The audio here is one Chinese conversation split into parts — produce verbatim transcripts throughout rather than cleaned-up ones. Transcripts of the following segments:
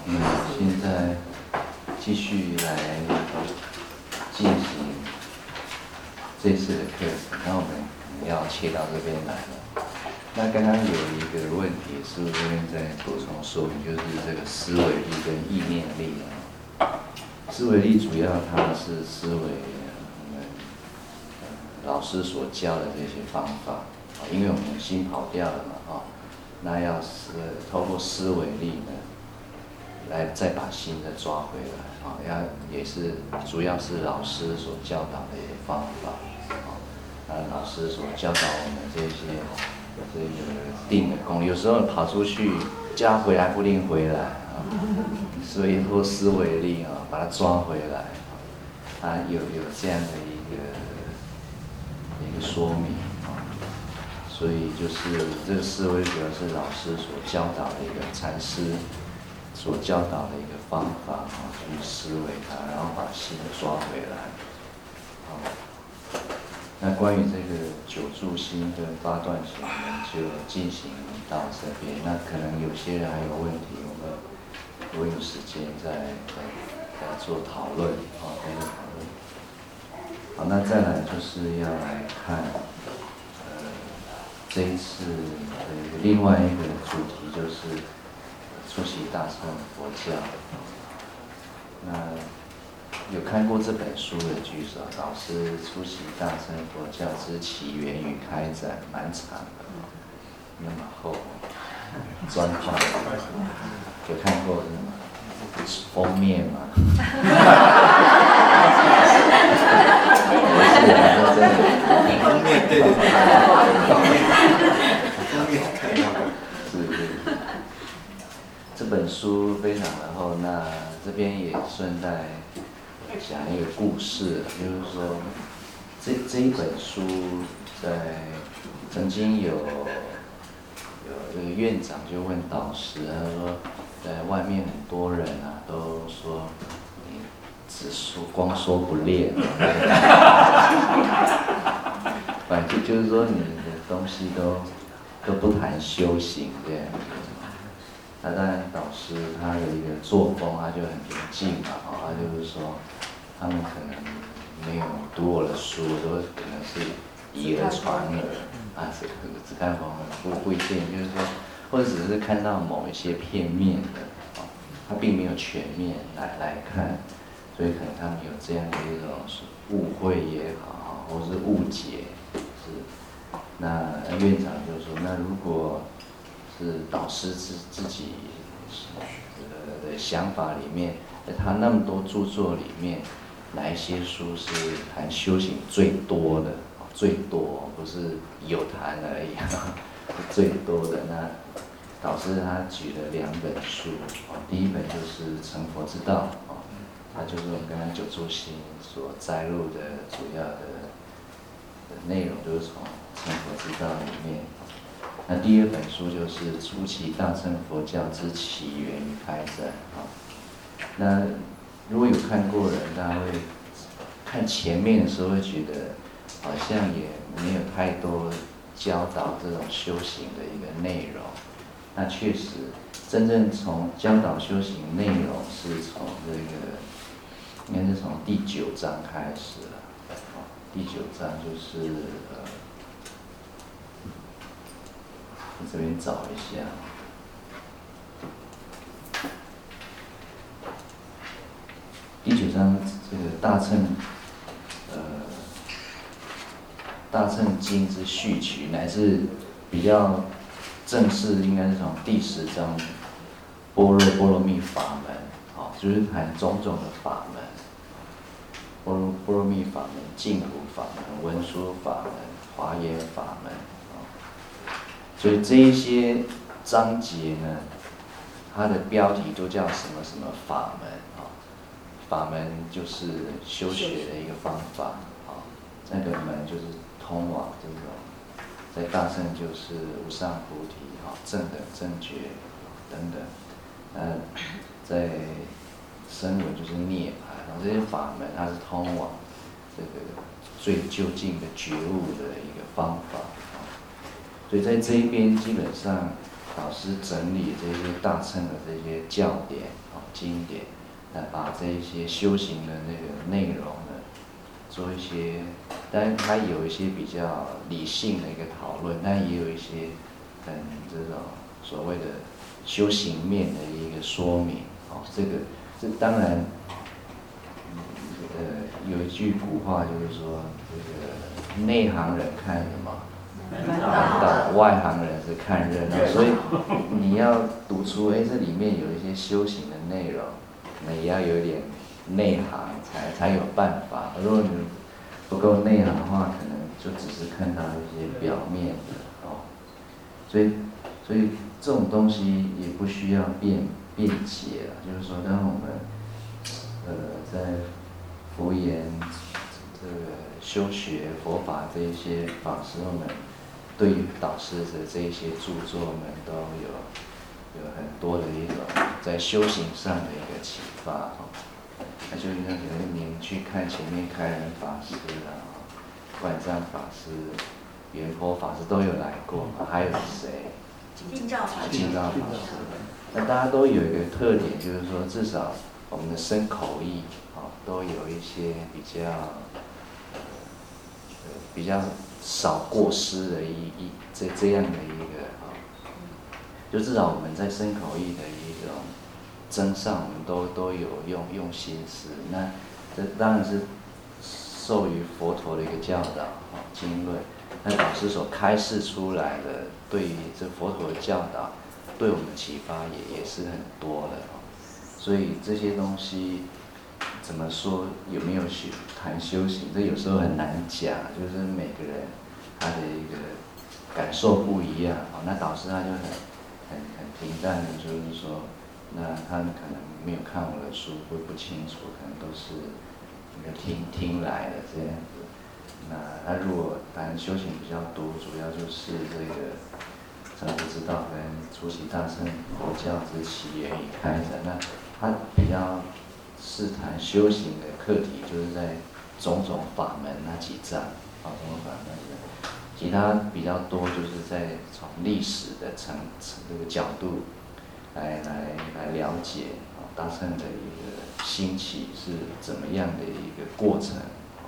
我们现在继续来进行这次的课程，那我们要切到这边来了。那刚刚有一个问题，是不是这边再补充说明，就是这个思维力跟意念力啊。思维力主要它是思维我们老师所教的这些方法，因为我们心跑掉了嘛，啊，那要是透过思维力呢，来再把心再抓回来，啊，要也是主要是老师所教导的一个方法，啊，那老师所教导我们这些这个定的功，有时候跑出去叫他回来不一定回来啊，所以透过思维力啊，把它抓回来，啊，有有这样的一个一个说明啊，所以就是这个思维主要是老师所教导的一个禅师所教导的一个方法啊，去思维它，然后把心抓回来。好，那关于这个九住心跟八断行，我们就进行到这边。那可能有些人还有问题，我们如果有时间再再再做讨论啊，再做讨论。好，那再来就是要来看，呃，这一次的另外一个主题就是出席大乘佛教。那有看过这本书的举手，老师出席大乘佛教之起源与开展，蛮长的，那么厚，专化。有看过封面吗？ 封面对对对，封面看到。 是是。这本书非常的厚，那这边也顺带讲一个故事，就是说，这这一本书在曾经有有这个院长就问导师，他说，在外面很多人啊都说你只说光说不练，反正就是说你的东西都都不谈修行这样子。那当然，导师他的一个作风，他就很平静嘛，哦，他就是说，他们可能没有读我的书，都可能是以讹传讹，啊，只只看风不不一定，就是说，或者只是看到某一些片面的，哦，他并没有全面来来看，所以可能他们有这样的一种误会也好，或是误解，是。那院长就说，那如果是导师自自己呃的想法里面，在他那么多著作里面，哪一些书是谈修行最多的？最多不是有谈而已，是最多的。那导师他举了两本书，第一本就是《成佛之道》，它就是我们刚刚九住心所摘录的主要的内容，就是从《成佛之道》里面。那第二本书就是《初期大乘佛教之起源与开展》啊。那如果有看过人，大家会看前面的时候会觉得，好像也没有太多教导这种修行的一个内容。那确实，真正从教导修行内容是从这个，应该是从第九章开始了。第九章就是呃。我这边找一下，第九章这个大乘，呃，大乘经之序曲，乃至比较正式，应该是从第十章般若波罗蜜法门，好，就是谈种种的法门，般若波罗蜜法门、净土法门、文殊法门、华严法门。所以这一些章节呢，它的标题都叫什么什么法门啊？法门就是修学的一个方法啊，那个门就是通往这种，在大乘就是无上菩提啊、正等正觉等等，呃，在声闻就是涅槃，然后这些法门它是通往这个最究竟的觉悟的一个方法。所以在这一边基本上， 导师整理这些大乘的这些教典啊、经典，来把这一些修行的那个内容呢，做一些，当然它有一些比较理性的一个讨论，但也有一些很这种所谓的修行面的一个说明。哦，这个这当然，呃，有一句古话就是说，这个内行人看什么？门道，外行人是看热闹，所以你要读出，哎，这里面有一些修行的内容，那也要有点内行才才有办法。如果你不够内行的话，可能就只是看到一些表面的哦。所以，所以这种东西也不需要辩辩解了，就是说，当我们呃在佛言这个修学佛法这一些法师们。对于导师的这些著作们都有有很多的一种在修行上的一个启发哦。那就像有一年去看前面开仁法师啦、万藏法师、圆佛法师都有来过嘛，还有谁？ 净照法师。 净照法师。那大家都有一个特点，就是说至少我们的身口意哦都有一些比较呃比较。少过失的一一这这样的一个啊，就至少我们在身口意的一种增上，我们都都有用用心思。那这当然是受于佛陀的一个教导啊，经论。那导师所开示出来的，对于这佛陀的教导，对我们启发也也是很多的。所以这些东西怎么说有没有修谈修行，这有时候很难讲，就是每个人他的一个感受不一样。哦，那导师他就很很很平淡的，就是说，那他们可能没有看我的书，不不清楚，可能都是听听来的这样子。那他如果谈修行比较多，主要就是这个成佛之道跟出席大乘佛教之起源与开展。那他比较是谈修行的课题，就是在种种法门那几章，啊，种种法门那几章。其他比较多就是在从历史的层这个角度来来来了解啊大乘的一个兴起是怎么样的一个过程。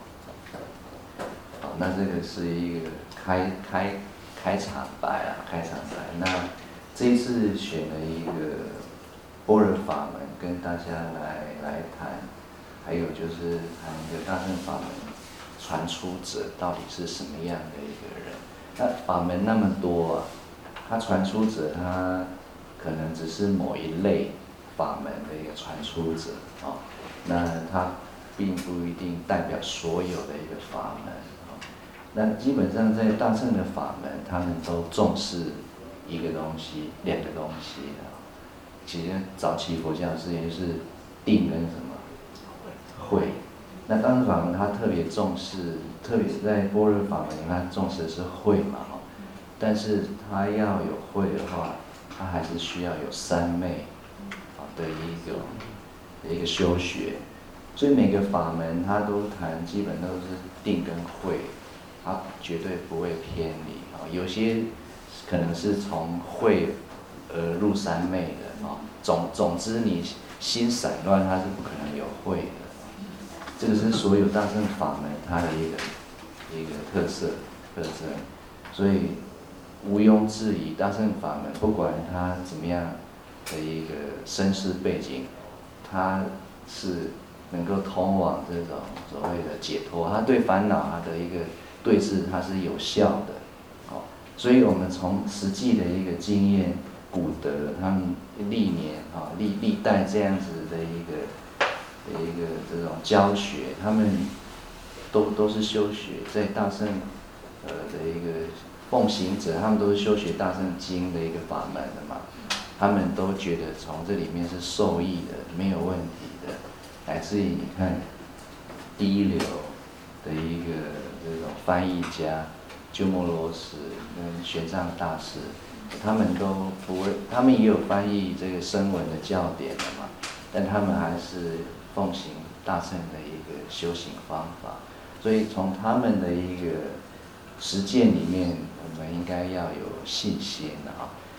好，那这个是一个开开开场白啊，开场白。那这一次选了一个般若法门跟大家来来谈，还有就是谈一个大乘法门传出者到底是什么样的一个人。那法门那么多啊，他传出者他可能只是某一类法门的一个传出者啊，那他并不一定代表所有的一个法门啊。那基本上在大乘的法门，他们都重视一个东西、两个东西啊。其实早期佛教是也就是定跟什么慧。那大乘法门它特别重视，特别是在般若法门里面，它重视的是慧嘛，哦，但是它要有慧的话，它还是需要有三昧啊的一个的一个修学。所以每个法门它都谈，基本都是定跟慧，它绝对不会偏离啊。有些可能是从慧而入三昧的啊。总总之，你心散乱，它是不可能有慧的。这个是所有大乘法门它的一个一个特色特征，所以毋庸置疑，大乘法门不管它怎么样的一个身世背景，它是能够通往这种所谓的解脱，它对烦恼它的一个对治它是有效的。哦，所以我们从实际的一个经验，古德他们历年啊历历代这样子的一个。的一个这种教学，他们都都是修学在大乘呃的一个奉行者，他们都是修学大乘经的一个法门的嘛，他们都觉得从这里面是受益的，没有问题的，乃至于你看第一流的一个这种翻译家鸠摩罗什跟玄奘大师，他们都不会，他们也有翻译这个声闻的教典的嘛，但他们还是奉行大乘的一个修行方法，所以从他们的一个实践里面，我们应该要有信心啊。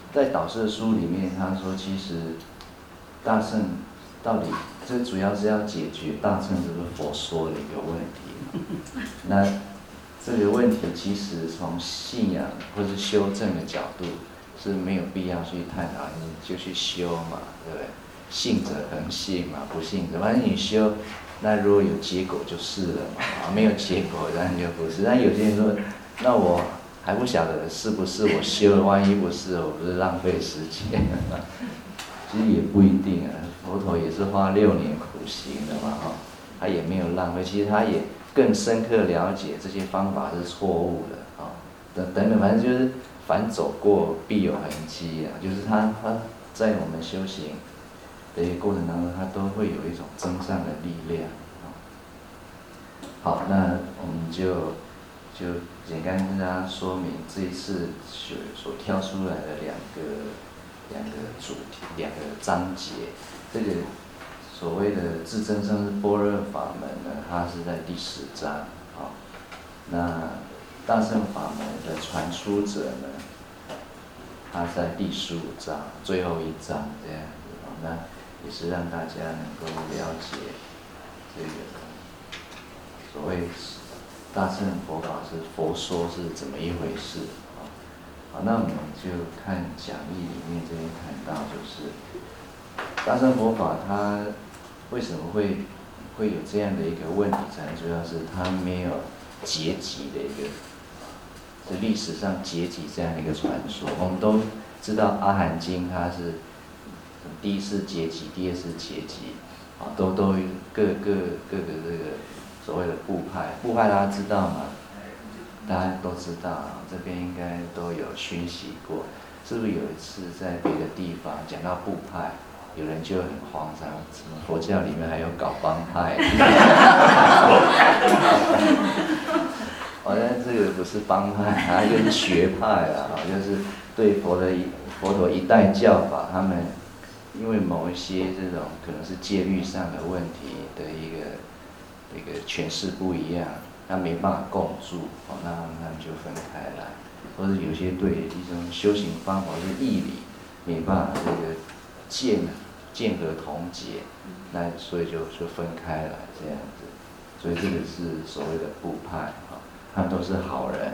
在导师的书里面，他说其实大乘到底这主要是要解决大乘这个佛说的一个问题。那这个问题其实从信仰或是修正的角度是没有必要去探讨，你就去修嘛，对不对？信者恒信嘛，不信者，反正你修，那如果有结果就是了嘛，啊，没有结果当然就不是。但有些人说，那我还不晓得是不是我修了，万一不是，我不是浪费时间？其实也不一定啊，佛陀也是花六年苦行的嘛，哈，他也没有浪费，其实他也更深刻了解这些方法是错误的，啊，等等等，反正就是凡走过必有痕迹啊，就是他他在我们修行的一个过程当中，他都会有一种增上的力量。好，那我们就就简单跟大家说明这一次所所挑出来的两个两个主题、两个章节。这个所谓的自证上师般若法门呢，它是在第十章啊。那大乘法门的传出者呢，它在第十五章最后一章这样子啊。那也是让大家能够了解这个所谓大乘佛法是佛说是怎么一回事啊。好，那我们就看讲义里面这边谈到，就是大乘佛法它为什么会会有这样的一个问题产生，主要是它没有结集的一个，是历史上结集这样的一个传说。我们都知道《阿含经》它是第一次结集，第二次结集，啊，都都各各各个这个所谓的部派，部派大家知道吗？大家都知道啊，这边应该都有熏习过。是不是有一次在别的地方讲到部派，有人就很慌张，什么佛教里面还有搞帮派？好像这个不是帮派，它就是学派啊，就是对佛的佛陀一代教法，他们因为某一些这种可能是戒律上的问题的一个一个诠释不一样，那没办法共住，哦，那那就分开来，或者有些对一种修行方法是义理没办法这个见见合同解，那所以就就分开来这样子，所以这个是所谓的部派啊，他们都是好人，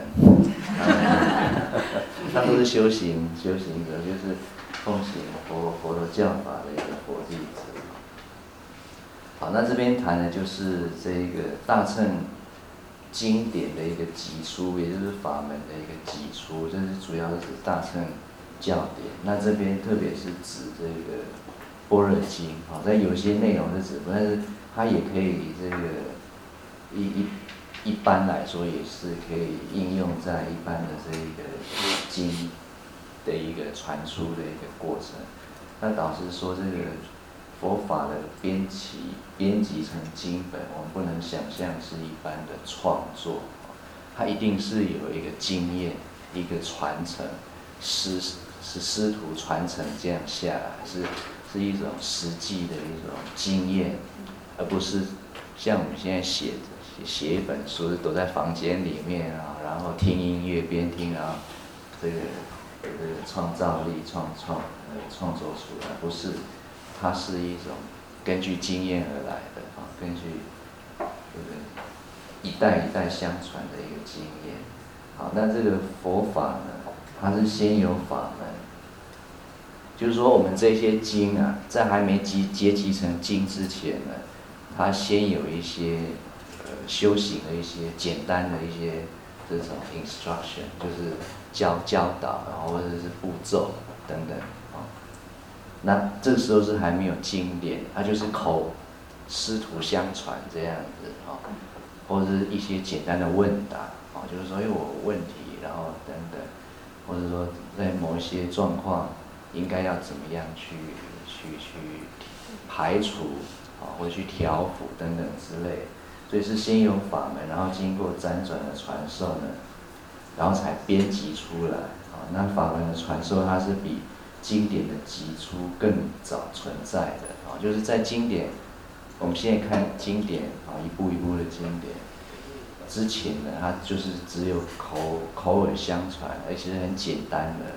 他们都是修行修行者，就是奉行佛佛陀教法的一个佛弟子。好，那这边谈的就是这一个大乘经典的一个集出，也就是法门的一个集出，这是主要是指大乘教典。那这边特别是指这个般若经，好，在有些内容是指，但是它也可以这个一一一般来说也是可以应用在一般的这一个经的一个传出的一个过程。那导师说这个佛法的编辑编辑成经本，我们不能想象是一般的创作，它一定是有一个经验、一个传承，师是师徒传承这样下来，是是一种实际的一种经验，而不是像我们现在写写一本书，躲在房间里面啊，然后听音乐边听啊，这个这个创造力创创呃创作出来，不是。它是一种根据经验而来的啊，根据这个一代一代相传的一个经验。好，那这个佛法呢，它是先有法门，就是说我们这些经啊，在还没集结集成经之前呢，它先有一些呃修行的一些简单的一些这种 instruction， 就是教教导，然后或者是步骤等等。那这个时候是还没有经典，它就是口师徒相传这样子啊，或者是一些简单的问答啊，就是说，哎，我问题，然后等等，或者说在某一些状况应该要怎么样去去去排除啊，或者去调伏等等之类，所以是先有法门，然后经过辗转的传授呢，然后才编辑出来啊。那法门的传授，它是比经典的集出更早存在的啊，就是在经典，我们现在看经典啊，一步一步的经典之前呢，它就是只有口口耳相传，而且是很简单的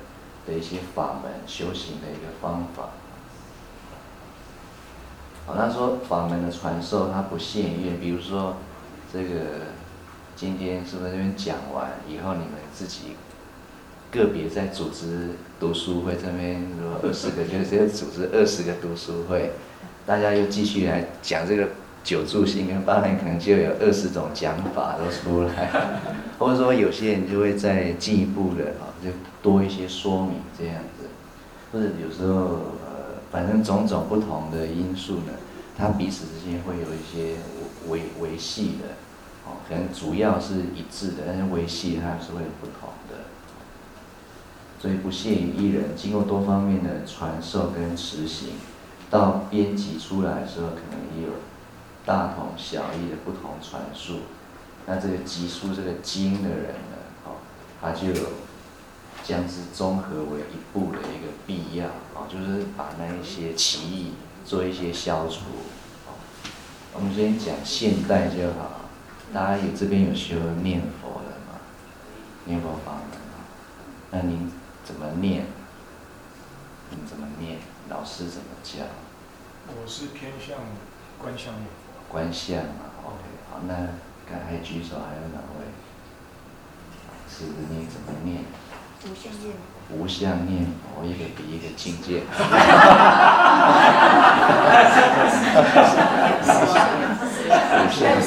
的一些法门修行的一个方法。好，他说法门的传授它不限于，比如说这个今天是不是这边讲完以后，你们自己个别再组织读书会，这边如果二十个就是组织二十个读书会，大家又继续来讲这个九住心跟八难，可能就有二十种讲法都出来，或者说有些人就会再进一步的啊，就多一些说明这样子，或者有时候呃，反正种种不同的因素呢，它彼此之间会有一些维维系的，哦，可能主要是一致的，但是维系它是会有不同的，所以不限于一人，经过多方面的传授跟实行，到编辑出来的时候，可能也有大同小异的不同传述。那这个集出这个经的人呢，哦，他就有将之综合为一部的一个必要，哦，就是把那一些歧义做一些消除。哦，我们先讲现代就好，大家有这边有修念佛的吗？念佛法门啊，那您怎么念？你怎么念？老师怎么教？ 我是偏向观相念佛。 观相嘛 ，OK， 好，那刚才举手还有哪位？是你怎么念？ 无相念佛。 无相念佛，一个比一个境界。无相，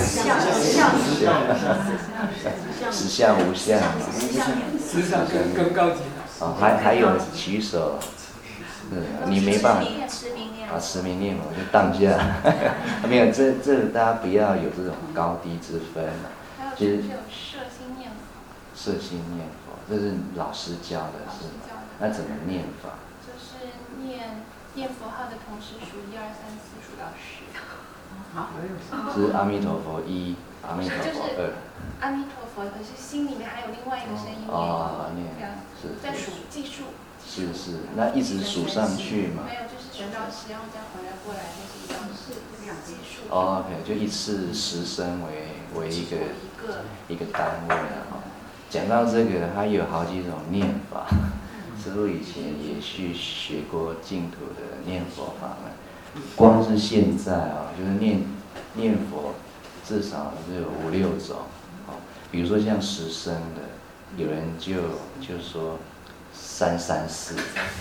实相无相， 实相更更高级。 哦，还还有举手，是你没办法。啊，持名念佛就当下，没有这这大家不要有这种高低之分啊。 还有就是有摄心念佛。 摄心念佛，这是老师教的是吗？那怎么念法？ 就是念念佛号的同时数一二三四数到十。 是阿弥陀佛一，阿弥陀佛二。 阿弥陀佛，可是心里面还有另外一个声音念。 哦，念是。在数计数。 是是，那一直数上去嘛？ 没有，就是数到十，然后再回来过来，就是一样是两计数。 哦 ，OK， 就一次十声为为一个一个单位啊。讲到这个，它有好几种念法。师父以前也去学过净土的念佛法门，光是现在啊，就是念念佛，至少是有五六种。哦，比如说像十声的，有人就就说。三三四，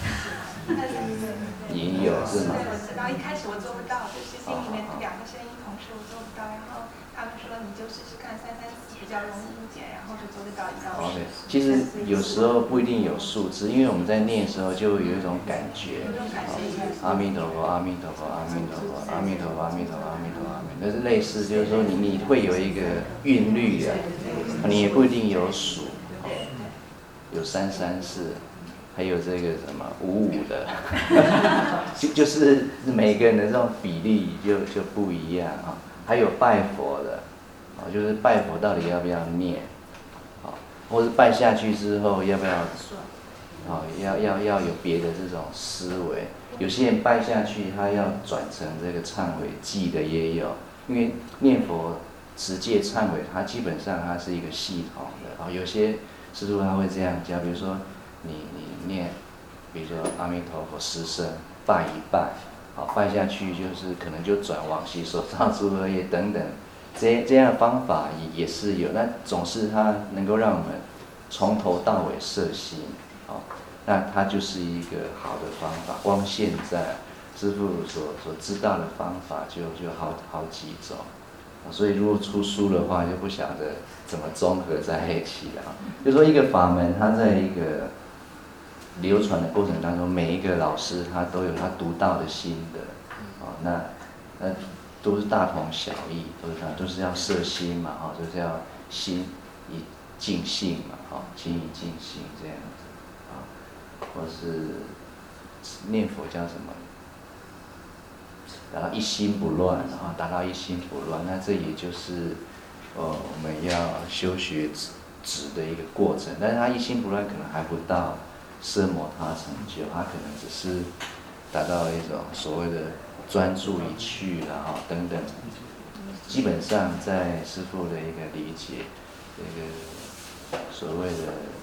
也有是吗？ 我知道，一开始我做不到，就是心里面两个声音同时我做不到，然后他们说你就试试看三三四比较容易一点，然后就做得到一到十。 OK， 其实有时候不一定有数字，因为我们在念的时候就有一种感觉，阿弥陀佛，阿弥陀佛，阿弥陀佛，阿弥陀佛，阿弥陀佛，阿弥陀佛，阿弥陀佛，那是类似，就是说你你会有一个韵律的，你也不一定有数，有三三四。还有这个什么五五的，就就是每个人的这种比例就就不一样啊。还有拜佛的，啊，就是拜佛到底要不要念，啊，或者拜下去之后要不要，啊，要要要有别的这种思维。有些人拜下去，他要转成这个忏悔记的也有，因为念佛持戒忏悔，它基本上它是一个系统的啊。有些师父他会这样教，比如说。你你念，比如说阿弥陀佛十声，拜一拜，好拜下去就是可能就转往昔所造诸恶业等等，这这样的方法也也是有，那总是它能够让我们从头到尾摄心，好，那它就是一个好的方法。光现在师父所所知道的方法就就好好几种，所以如果出书的话，就不晓得怎么综合在一起了。就说一个法门，它在一个流传的过程当中，每一个老师他都有他独到的心得，哦，那那都是大同小异，都是都是要摄心嘛，哈，就是要心以尽性嘛，哈，心以尽性这样子，啊，或是念佛叫什么？然后一心不乱，啊，达到一心不乱，那这也就是呃我们要修学止止的一个过程，但是他一心不乱可能还不到奢摩他成就，他可能只是达到一种所谓的专注已去了哈等等。基本上在师父的一个理解，这个所谓的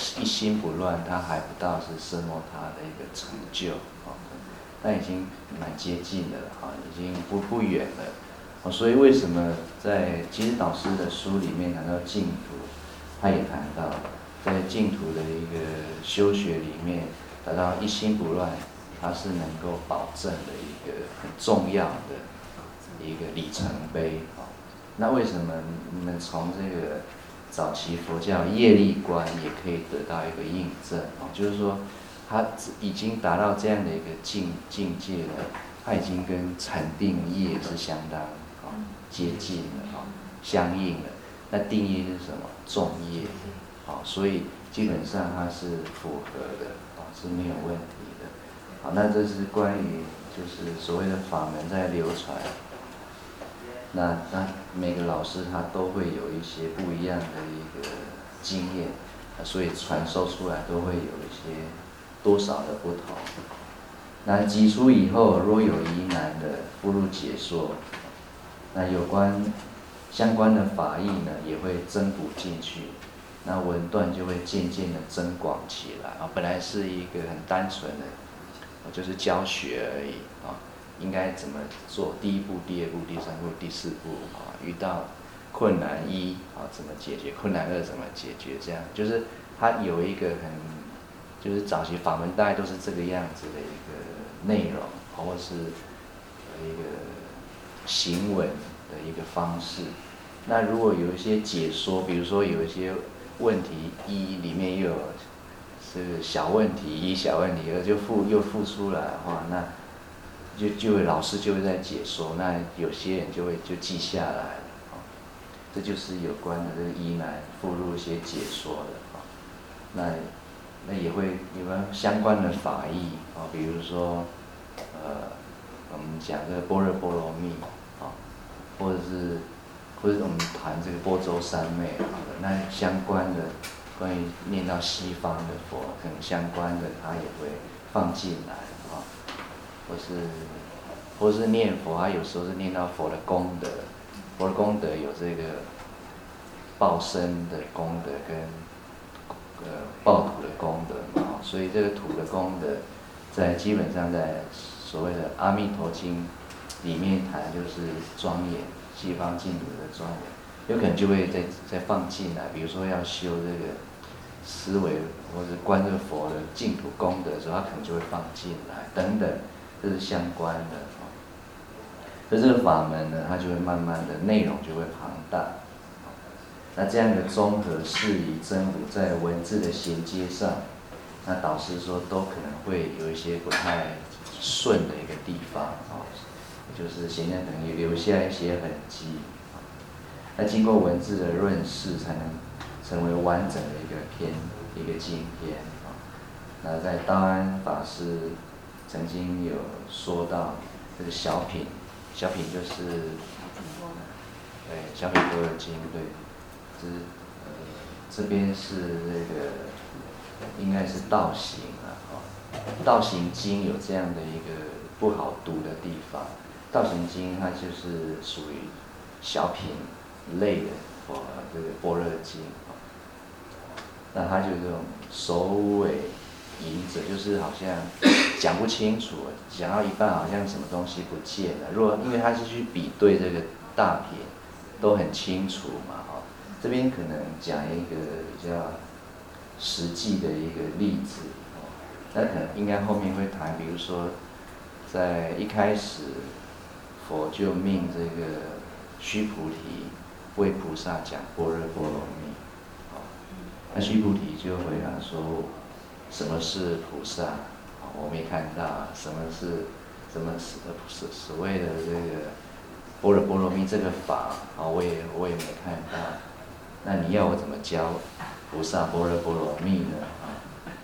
一心不乱，他还不到是奢摩他的一个成就啊，但已经蛮接近的了啊，已经不不远了。哦，所以为什么在其实导师的书里面谈到净土，他也谈到，在净土的一个修学里面，达到一心不乱，它是能够保证的一个很重要的一个里程碑啊。那为什么你们从这个早期佛教业力观也可以得到一个印证啊？就是说，他已经达到这样的一个境境界了，他已经跟禅定业是相当啊接近了啊，相应了。那定业是什么？重业，好，所以基本上它是符合的啊，是没有问题的。好，那这是关于就是所谓的法门在流传。那那每个老师他都会有一些不一样的一个经验，所以传授出来都会有一些多少的不同。那挤出以后，若有疑难的，不入解说。那有关相关的法义呢，也会增补进去。那文段就会渐渐的增广起来啊。本来是一个很单纯的，就是教学而已啊。应该怎么做？第一步、第二步、第三步、第四步啊，遇到困难一啊怎么解决？困难二怎么解决？这样就是它有一个很，就是早期法门大概都是这个样子的一个内容，或是一个行文的一个方式。那如果有一些解说，比如说有一些问题一里面又有是小问题一、小问题二，就附又附出来的话，那就就会老师就会在解说，那有些人就会就记下来了啊。这就是有关的这个疑难附入一些解说的啊。那那也会有没有相关的法义啊？比如说呃，我们讲这个般若波罗蜜啊，或者是或者我们谈这个般舟三昧啊，那相关的关于念到西方的佛，可能相关的他也会放进来啊。或是，或是念佛，他有时候是念到佛的功德，佛的功德有这个报身的功德跟呃报土的功德嘛，所以这个土的功德，在基本上在所谓的《阿弥陀经》里面谈就是庄严，西方净土的庄严，有可能就会再再放进来，比如说要修这个思维或者观这个佛的净土功德的时候，他可能就会放进来等等。这是相关的啊，所以这个法门呢，它就会慢慢的内容就会庞大。那这样的综合释疑增补在文字的衔接上，那导师说都可能会有一些不太顺的一个地方啊，就是显然可能也留下一些痕迹啊。那经过文字的润饰，才能成为完整的一个篇一个经篇啊。那在道安法师曾经有说到这个小品，小品就是，对，小品般若经，对，是呃这边是这个应该是道行啊，哦，道行经有这样的一个不好读的地方，道行经它就是属于小品类的佛这个般若经，那它就这种首尾隐者，就是好像讲不清楚，讲到一半好像什么东西不见了。如果因为他是去比对这个大品，都很清楚嘛，哈。这边可能讲一个比较实际的一个例子，那可能应该后面会谈，比如说在一开始，佛就命这个须菩提为菩萨讲般若波罗蜜，那须菩提就回答说，什么是菩萨？我没看到。什么是什么是所所谓的这个般若波罗蜜这个法啊？我也我也没看到。那你要我怎么教菩萨般若波罗蜜呢？啊？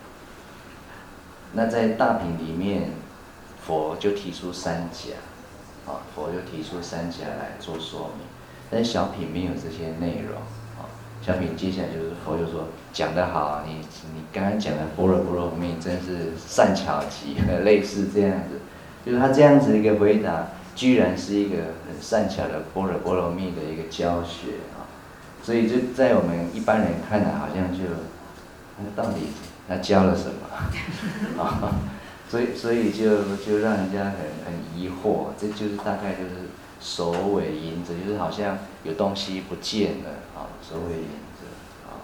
那在大品里面，佛就提出三甲，啊，佛就提出三甲来做说明。但是小品没有这些内容。小品接下来就是佛就说讲得好，你你刚刚讲的般若波罗蜜真是善巧极，类似这样子，就是他这样子一个回答，居然是一个很善巧的般若波罗蜜的一个教学啊，所以就在我们一般人看来好像就那到底他教了什么？啊，所以所以就就让人家很很疑惑，这就是大概就是首尾引者，就是好像有东西不见了啊，首尾引者啊。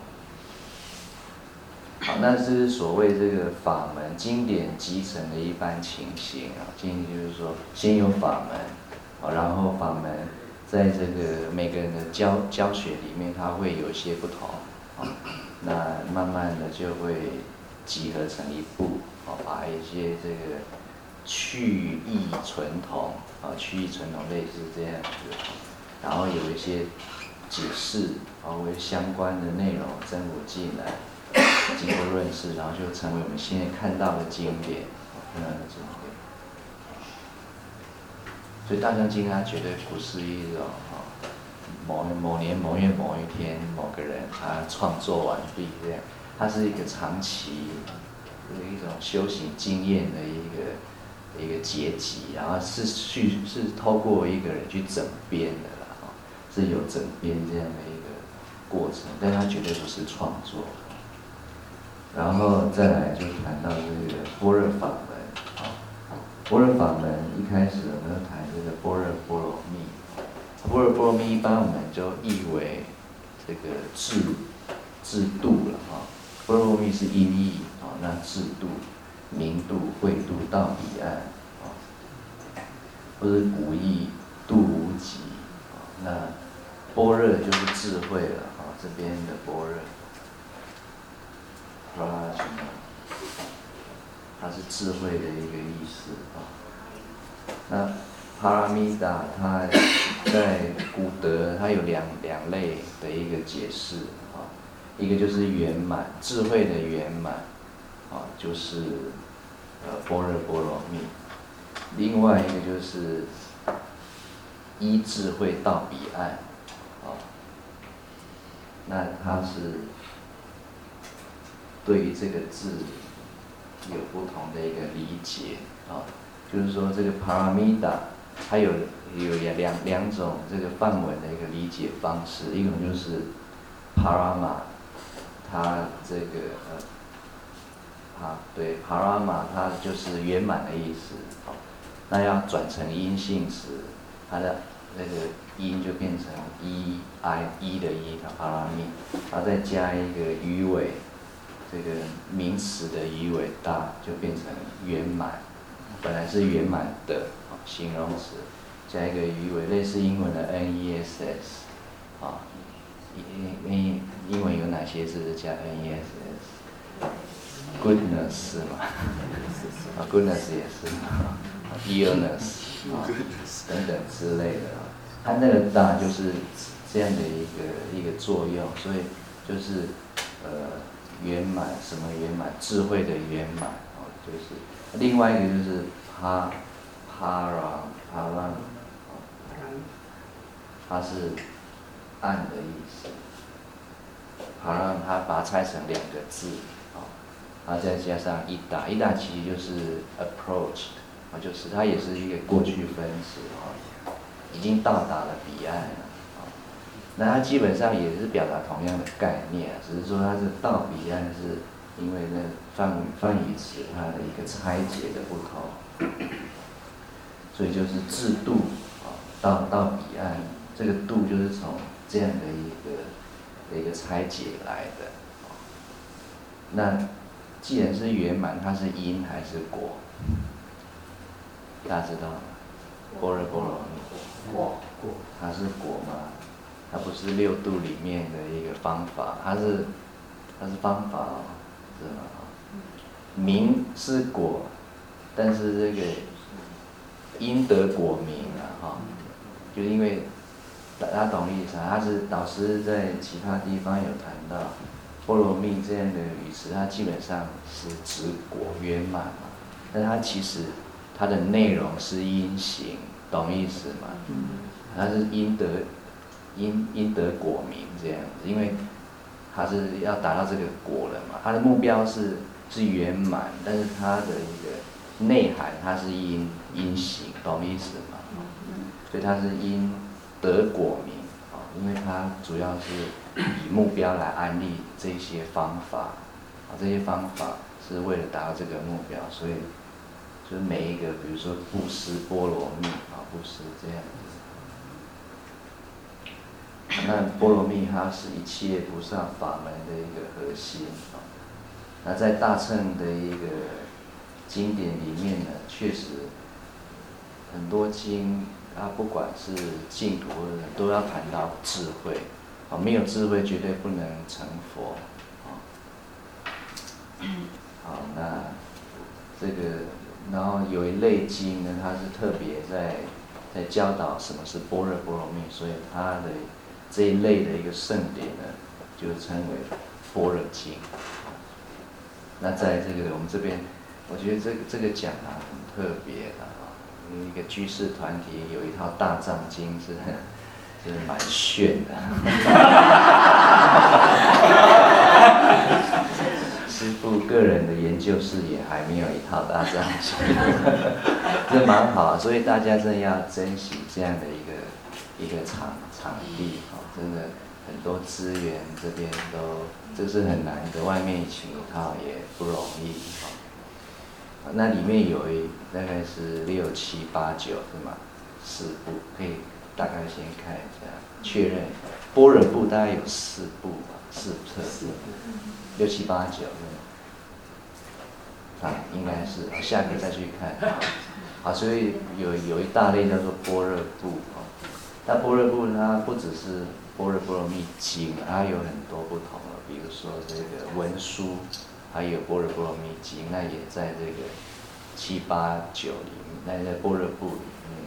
好，那是所谓这个法门经典集成的一般情形啊。经典就是说，先有法门，啊，然后法门在这个每个人的教教学里面，它会有一些不同，啊，那慢慢的就会集合成一部，啊，把一些这个去异存同，啊，去异存同类似这样子，然后有一些解释，啊，为相关的内容增补进来。经过论释，然后就成为我们现在看到的经典，看到的经典。所以《大乘经》它绝对不是一种某某年某月某一天某个人他创作完毕这样，它是一个长期的一种修行经验的一个一个结集，然后是去是透过一个人去整编的啦，是有整编这样的一个过程，但它绝对不是创作。然后再来就谈到这个般若法门，啊，般若法门一开始我们要谈这个般若波罗蜜，般若波罗蜜一般我们就译为这个智智度了啊，般若波罗蜜是音译啊，那智度、明度、慧度到彼岸啊，或者古译度无极啊，那般若就是智慧了啊，这边的般若。啊，什么？它是智慧的一个意思啊。那帕拉米达，它在古德它有两两类的一个解释啊，一个就是圆满，智慧的圆满啊，就是呃般若波罗蜜；另外一个就是依智慧到彼岸啊。那它是。对于这个字有不同的一个理解啊，就是说这个帕拉米达，它有有两两种这个梵文的一个理解方式，一种就是帕拉玛，它这个呃，啊对，帕拉玛它就是圆满的意思，好，那要转成阴性词，它的那个音就变成一 i 一的一，帕拉米，然后再加一个鱼尾。这个名词的鱼尾大就变成圆满，本来是圆满的形容词，加一个鱼尾，类似英文的 N E S S， 啊，英英文有哪些字是加 N E S S？Goodness 嘛，啊 ，Goodness 也是，Illness 啊等等之类的啊，它那个大就是这样的一个一个作用，所以就是呃。圆满什么圆满？智慧的圆满哦，就是另外一个就是帕帕拉帕拉，它是暗的意思。帕拉它把它拆成两个字啊，然后再加上一达，一达其实就是 approached 啊，就是它也是一个过去分词啊，已经到达了彼岸了。那它基本上也是表达同样的概念，只是说它是到彼岸，是因为那梵梵语词它的一个拆解的不同，所以就是制度啊，到到彼岸，这个度就是从这样的一个的一个拆解来的。那既然是圆满，它是因还是果？大家知道吗？般若波罗蜜，果，它是果吗？它不是六度里面的一个方法，它是它是方法哦，是吗？名是果，但是这个因得果名啊，哈，就因为大家懂意思啊，它是老师在其他地方有谈到波罗蜜这样的语词，它基本上是指果圆满嘛，但它其实它的内容是因行，懂意思吗？它是因得。因因得果名这样子，因为他是要达到这个果了嘛，他的目标是是圆满，但是他的一个内涵，它是因因行，懂意思吗？所以它是因得果名啊，因为它主要是以目标来安立这些方法啊， 啊，这些方法是为了达到这个目标，所以就是每一个，比如说布施、波罗蜜啊，布施这样子。那波罗蜜它是一切菩萨法门的一个核心啊。那在大乘的一个经典里面呢，确实很多经啊，不管是净土或者都要谈到智慧啊，没有智慧绝对不能成佛啊。好，那这个，然后有一类经呢，它是特别在在教导什么是般若波罗蜜，所以它的这一类的一个圣典呢，就称为般若经。那在这个我们这边，我觉得这个这个讲啊很特别的啊，一个居士团体有一套大藏经是是蛮炫的。师父个人的研究视野还没有一套大藏经，这蛮好，所以大家真的要珍惜这样的一个一个场场地哦，真的很多资源这边都这是很难的，外面请一套也不容易哦。那里面有一大概是六七八九是吗？四部可以大概先看一下，确认般若部大概有四部吧，四册。六七八九，啊，应该是，下个再去看啊。好，所以有有一大类叫做般若部啊。那般若部它不只是般若波罗蜜经，它有很多不同的，比如说这个文殊，还有般若波罗蜜经，那也在这个七八九里面，那在般若部里面。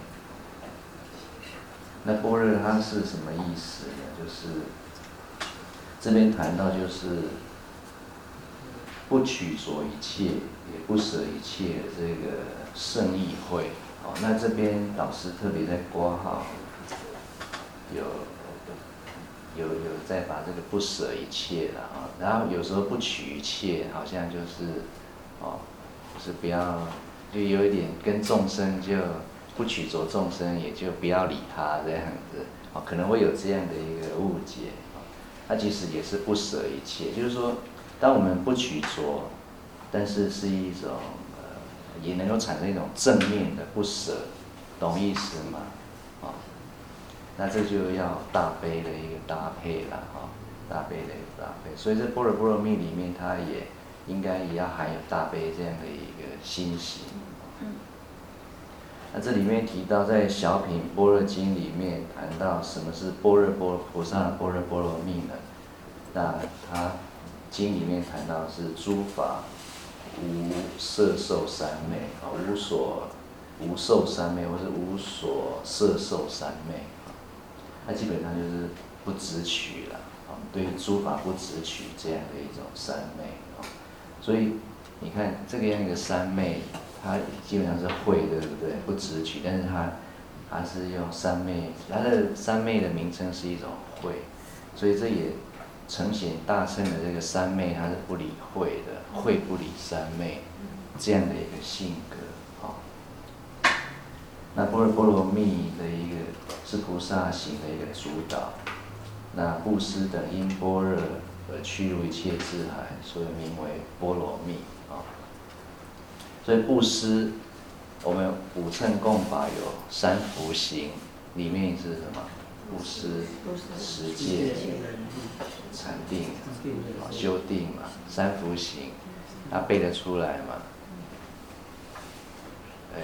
那般若它是什么意思呢？就是这边谈到就是不取着一切，也不舍一切的这个圣意会。哦，那这边老师特别在括号有有有在把这个不舍一切了啊，然后有时候不取一切，好像就是哦，就是不要，就有一点跟众生就不取着众生，也就不要理他这样子，哦，可能会有这样的一个误解。它其实也是不舍一切，就是说，当我们不取着，但是是一种呃，也能够产生一种正面的不舍，懂意思吗？啊、哦，那这就要大悲的一个搭配了哈、哦，大悲的一个搭配。所以这般若波罗蜜里面，它也应该也要含有大悲这样的一个心行。那这里面提到，在小品般若经里面谈到什么是般若波菩萨的般若波罗蜜呢？那它经里面谈到是诸法无色受三昧啊，无所无受三昧，或是无所色受三昧啊，那基本上就是不执取了啊，对于诸法不执取这样的一种三昧啊，所以你看这个样一个三昧。它基本上是慧，对不对？不执取，但是它它是用三昧，它的三昧的名称是一种慧，所以这也呈现大乘的这个三昧，它是不理慧的，慧不理三昧这样的一个性格。好、哦，那般若波罗蜜的一个是菩萨行的一个主导，那布施等因般若而趋入一切智海，所以名为波罗蜜啊。哦，所以布施，我们五乘供法有三福行，里面是什么？布施、持戒、禅定、修定嘛，三福行，他背得出来嘛？哎，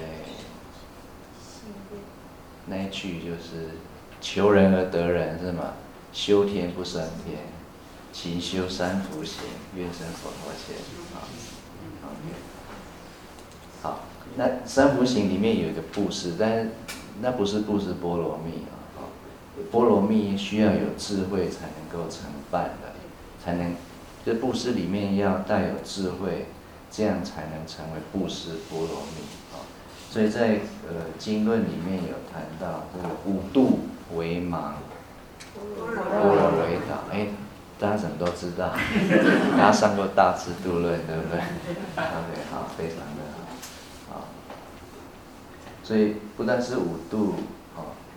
那一句就是求人而得人是吗？修天不生天，勤修三福行，愿生佛陀前啊。OK。好，那三福行里面有一个布施，但是那不是布施波罗蜜啊，波罗蜜需要有智慧才能够承办的，才能，这布施里面要带有智慧，这样才能成为布施波罗蜜啊。所以在呃经论里面有谈到这个五度为盲，般若为导，哎，大家怎么都知道？大家上过大智度论，对不对 ？OK， 好，非常的好。所以不但是五度，哦，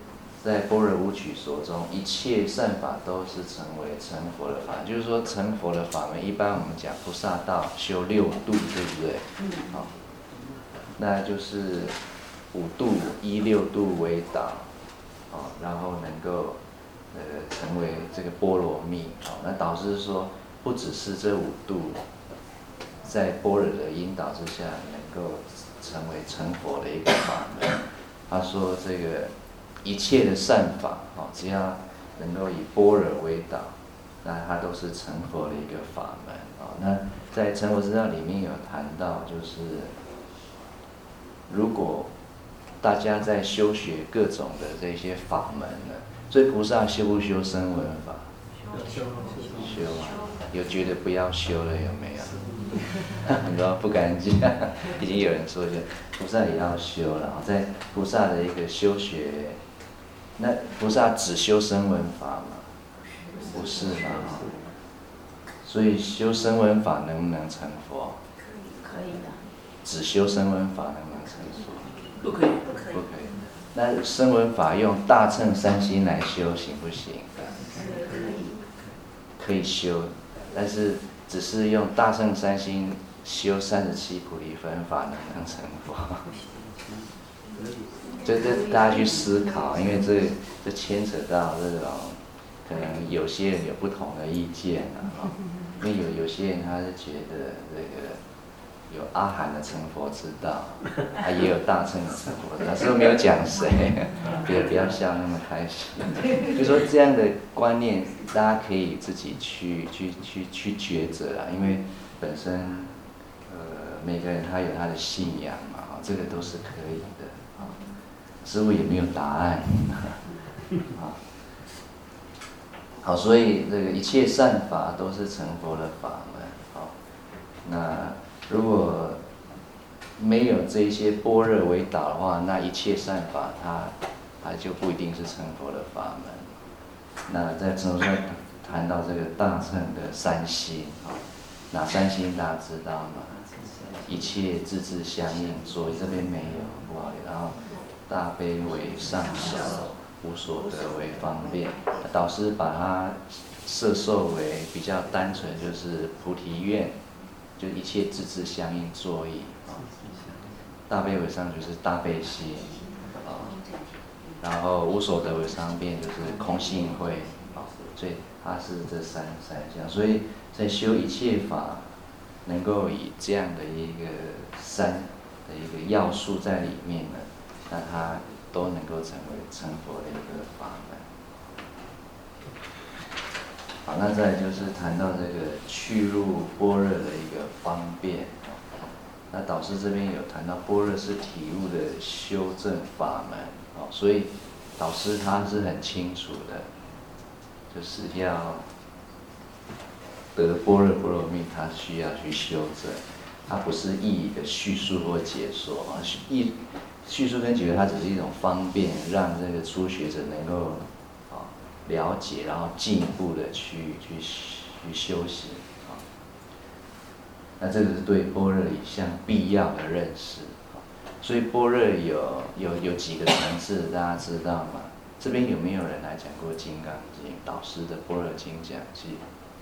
在般若无取所中，一切善法都是成为成佛的法。就是说，成佛的法门，一般我们讲菩萨道修六度，对不对？嗯。好，那就是五度依六度为导，好，然后能够呃成为这个波罗蜜。好，那导师说，不只是这五度，在般若的引导之下，能够成为成佛的一个法门。他说这个。一切的善法，只要能够以般若为导，那它都是成佛的一个法门。那在成佛之道里面有谈到，就是如果大家在修学各种的这些法门呢，所以菩萨修不修声闻法？修，修啊！有觉得不要修了有没有？很多不敢讲，已经有人说，就菩萨也要修了。在菩萨的一个修学。那菩萨只修声闻法吗？不是嘛？所以修声闻法能不能成佛？ 可以的。 只修声闻法能不能成佛？ 不可以， 不可以。 不可以。那声闻法用大乘三心来修行不行？ 可以。 可以修，但是只是用大乘三心修三十七菩提分法能不能成佛？这这大家去思考，因为这这牵扯到这种，可能有些人有不同的意见啊，因为有有些人他是觉得这个有阿含的成佛之道，他也有大乘的成佛之道，是不是没有讲谁？不要不要笑那么开心，就说这样的观念，大家可以自己去去去去抉择啦，因为本身呃每个人他有他的信仰嘛，这个都是可以的。师父也没有答案，啊，好，所以这个一切善法都是成佛的法门，好，那如果没有这些般若为导的话，那一切善法它它就不一定是成佛的法门。那在经中谈到这个大乘的三心，啊，哪三心大家知道吗？一切自自相应，所以这边没有，不好意思，然后。大悲为上小，无所得为方便。导师把它摄受为比较单纯，就是菩提愿，就一切自自相应作意。大悲为上就是大悲心，然后无所得为方便就是空性慧，所以它是这三三项。所以在修一切法，能够以这样的一个三的一个要素在里面呢。那它都能够成为成佛的一个法门。好，那再来就是谈到这个去入般若的一个方便。那导师这边有谈到般若是体悟的修正法门，哦，所以导师他是很清楚的，就是要得般若波罗蜜，他需要去修正，他不是意义的叙述或解说啊，意。叙述跟解说，它只是一种方便，让这个初学者能够啊了解，然后进一步的去去去修行啊。那这个是对般若一项必要的认识啊。所以般若有有有几个层次，大家知道吗？这边有没有人来讲过《金刚经》？导师的般若经讲记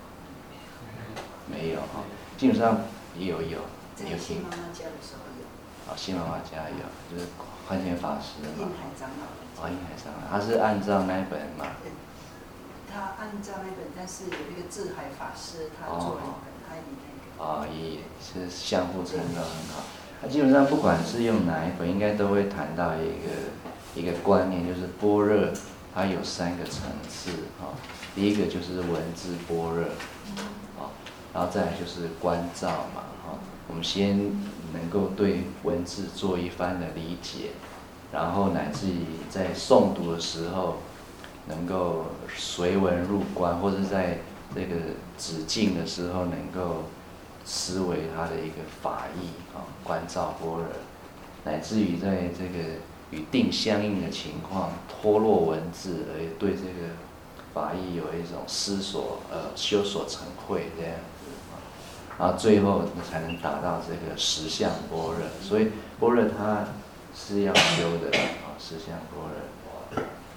没有哈，基本上也有有有听。 妈妈家的时候有。 啊，新妈妈家有，就是宽谦法师嘛。 印海长老。 哦，印海长老，他是按照那一本嘛。 他按照那本，但是有一个智海法师，他做了一本，他以那个。 哦，也是相互成都很好。他基本上不管是用哪一本，应该都会谈到一个一个观念，就是般若，它有三个层次哈。第一个就是文字般若，啊，然后再来就是观照嘛，哈。我们先能够对文字做一番的理解，然后乃至于在诵读的时候，能够随文入观，或者在这个止境的时候，能够思维它的一个法义啊，观照般若，乃至于在这个与定相应的情况，脱落文字而对这个法义有一种思索，呃，修所成慧这样。然后最后才能达到这个实相般若，所以般若它是要修的啊，实相般若。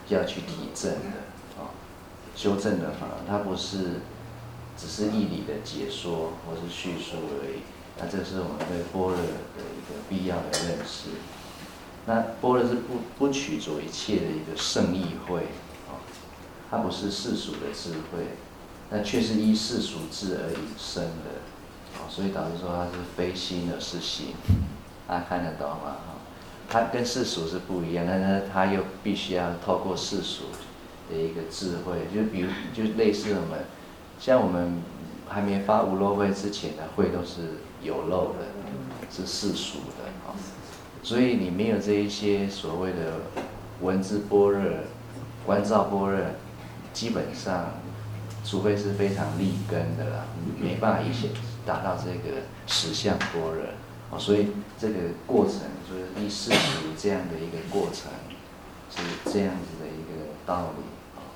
要去提正的啊，修正的法，它不是只是义理的解说或是叙述而已。那这是我们对般若的一个必要的认识。那般若是不不取着一切的一个圣意慧啊，它不是世俗的智慧，但却是依世俗智而引生的啊，所以导致说它是非心而是行，大家看得懂吗？它跟世俗是不一样，但是它又必须要透过世俗的一个智慧，就比如就类似我们，像我们还没发无漏慧之前的慧都是有漏的，是世俗的啊，所以你没有这一些所谓的文字般若、观照般若，基本上除非是非常立根的啦，没办法一下达到这个实相般若。哦，所以这个过程就是依世俗这样的一个过程，是这样子的一个道理。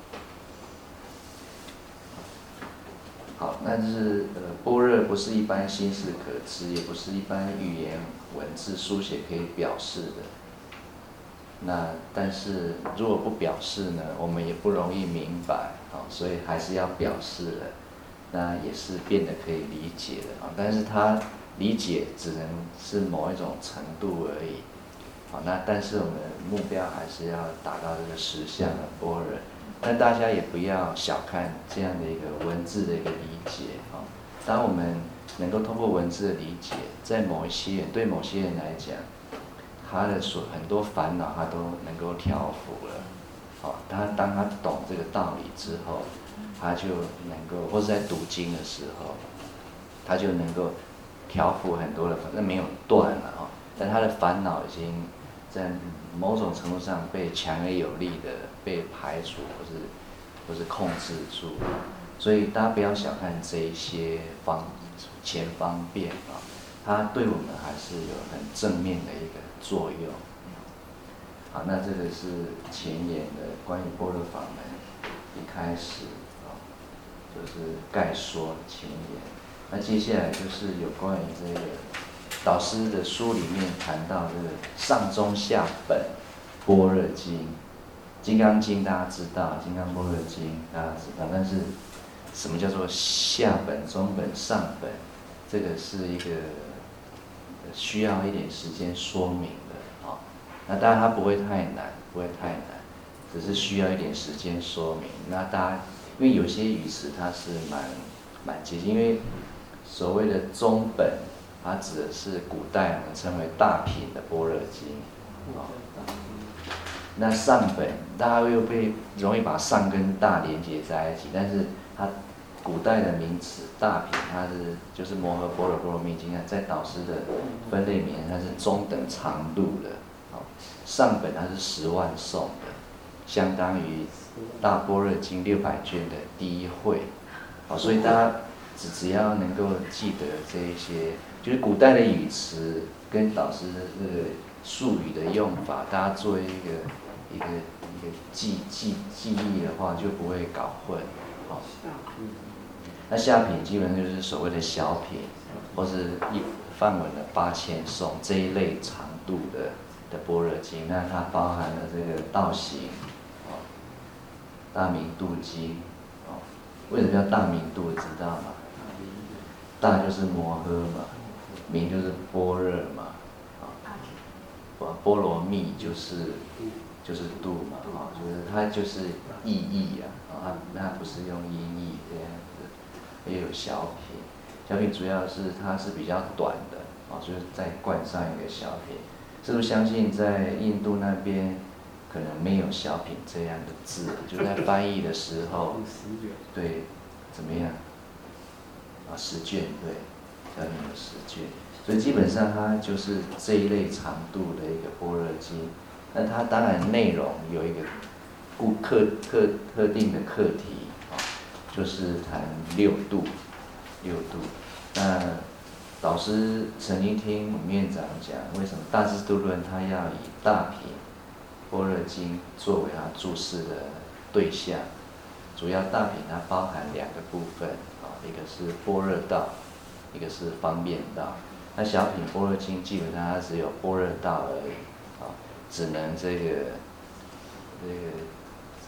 好，那就是呃，般若不是一般心识可知，也不是一般语言文字书写可以表示的。那但是如果不表示呢，我们也不容易明白啊，所以还是要表示的，那也是变得可以理解的啊。但是它理解只能是某一种程度而已，好，那但是我们目标还是要达到这个实相的般若。但大家也不要小看这样的一个文字的一个理解啊。当我们能够通过文字的理解，在某一些人对某些人来讲，他的所很多烦恼他都能够调伏了，好，他当他懂这个道理之后，他就能够，或是在读经的时候，他就能够调伏很多的烦恼，那没有断了啊，但他的烦恼已经在某种程度上被强而有力的被排除，或是或是控制住。所以大家不要小看这一些方前方便啊，它对我们还是有很正面的一个作用。好，那这个是前言的关于般若法门一开始啊，就是概说前言。那接下来就是有关于这个导师的书里面谈到这个上中下本般若经，金刚经大家知道，金刚般若经大家知道，但是什么叫做下本、中本、上本？这个是一个需要一点时间说明的啊。那当然它不会太难，不会太难，只是需要一点时间说明。那大家因为有些语词它是蛮蛮接近，因为所谓的中本，它指的是古代我们称为大品的般若经啊。那上本，大家又被容易把上跟大连接在一起，但是它古代的名词大品，它是就是摩诃般若波罗蜜经啊，在导师的分类里面，它是中等长度的。好，上本它是十万颂的，相当于大般若经六百卷的第一会。好，所以大家只只要能够记得这一些，就是古代的语词跟导师的这个术语的用法，大家做一个一个一个记记记忆的话，就不会搞混。好，那下品基本上就是所谓的小品，或是一梵文的八千颂这一类长度的的般若经，那它包含了这个道行，哦，大明度经，哦，为什么叫大明度？知道吗？大就是摩诃嘛，明就是般若嘛，啊，波罗蜜就是就是度嘛，啊，就是它就是意义啊，啊，它不是用音译这样子，也有小品，小品主要是它是比较短的，啊，就是再冠上一个小品，是不是相信在印度那边可能没有小品这样的字，就在翻译的时候，对，怎么样？啊，十卷，对，小品有十卷，所以基本上它就是这一类长度的一个般若经。那它当然内容有一个固特特特定的课题啊，就是谈六度，六度。那导师曾经听我们院长讲，为什么大智度论他要以大品般若经作为他注释的对象？主要大品它包含两个部分啊，一个是般若道，一个是方便道。那小品般若经基本上它只有般若道而已啊，只能这个这个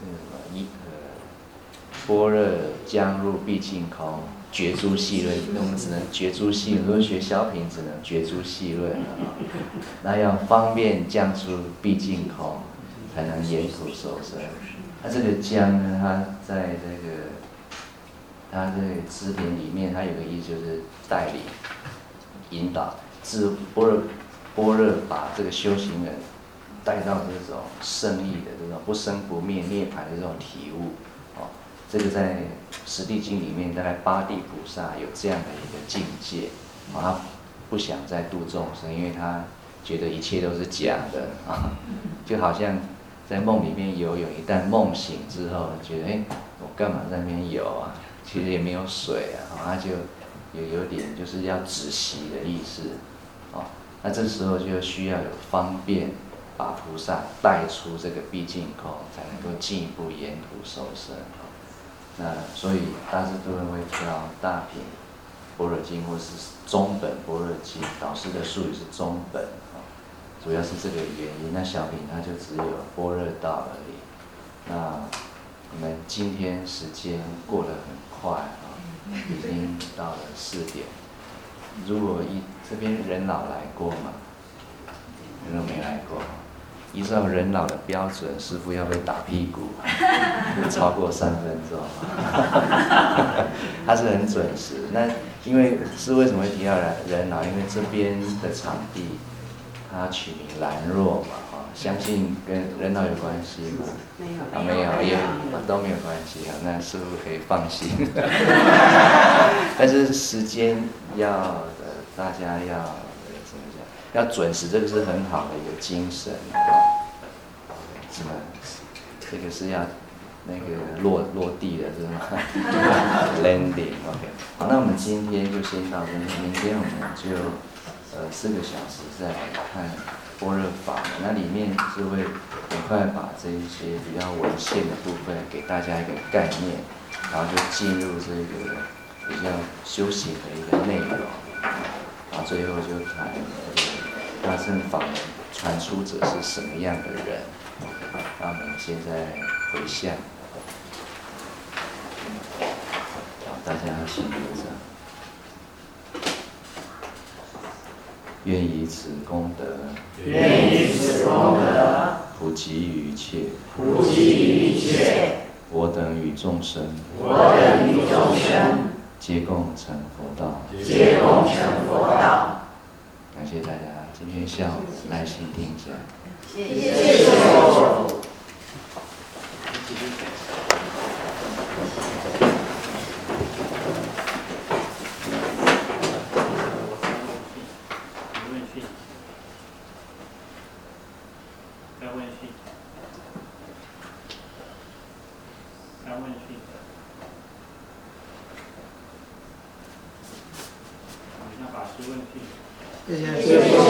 这个什么一呃般若将入毕竟空，觉诸细论，我们只能觉诸细论。如果学小品，只能觉诸细论啊。那要方便将出毕竟空，才能沿途受生。那这个将呢，它在这个它这个支点里面，它有个意思就是带领、引导，自般若般若把这个修行人带到这种圣义的这种不生不灭涅槃的这种体悟。哦，这个在《十地经》里面，大概八地菩萨有这样的一个境界。哦，他不想再度众生，因为他觉得一切都是假的啊，就好像在梦里面游泳，一旦梦醒之后，觉得哎，我干嘛在那边游啊？其实也没有水啊，他就有有点就是要止息的意思。哦，那这时候就需要有方便，把菩萨带出这个毕竟空，才能够进一步沿途受生。那所以大智度论会挑大品般若经或是中本般若经，导师的术语是中本，主要是这个原因。那小品它就只有般若道而已。那我们今天时间过得很快啊，已经到了四点。如果一这边人老来过吗？人都没来过。依照人老的标准，师父要被打屁股，不超过三分钟。他是很准时。那因为是为什么会提到人老？因为这边的场地，他取名兰若嘛，啊，相信跟人老有关系吗？ 没有， 啊，没有，也都没有关系啊。那师父可以放心。但是时间要呃，大家要。要准时，这个是很好的一个精神，是吗？这个是要那个落落地的，是吗？Landing，OK。好，那我们今天就先到这里，明天我们就呃四个小时再来看般若法门，那里面是会很快把这一些比较文献的部分给大家一个概念，然后就进入这个比较修行的一个内容，然后最后就谈大乘法门传出者是什么样的人。那我们现在回向，好，大家请立正。愿以此功德， 愿以此功德， 普及于一切， 普及于一切， 我等与众生， 我等与众生， 皆共成佛道， 皆共成佛道。 感谢大家今天下午耐心听讲。 谢谢师父。 再问讯，再问讯，好，那法师问讯。 谢谢师父。